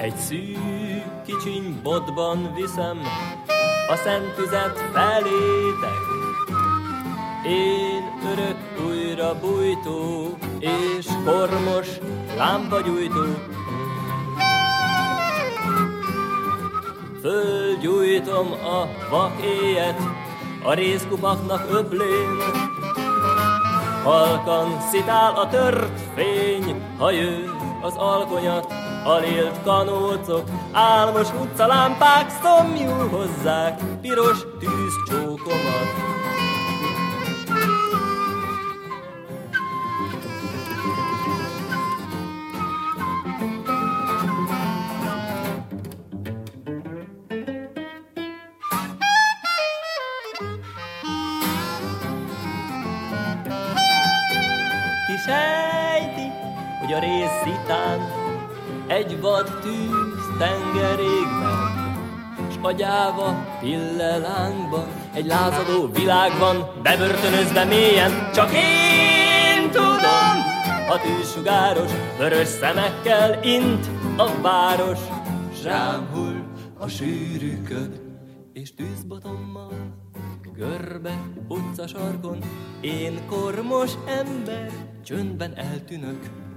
Egy szűk kicsiny botban viszem a szent tüzet felétek. Én örök újra bújtó és kormos lámpagyújtó. Fölgyújtom a vak éjet a rézkupaknak öblén. Halkan szitál a tört fény, ha jő az alkonyat, alélt kanócok, álmos utcalámpák szomjul hozzák piros tűzcsókomat. Sejti, hogy a rézzitán egy vad tűz tengerégben, s agyáva pillelánkban egy lázadó világ van, bebörtönözve mélyen. Csak én tudom, a tűzsugáros vörös szemekkel int a város, s rám hull a sűrű köd, és tűzbotommal görbe utcasarkon én kormos ember csöndben eltűnök.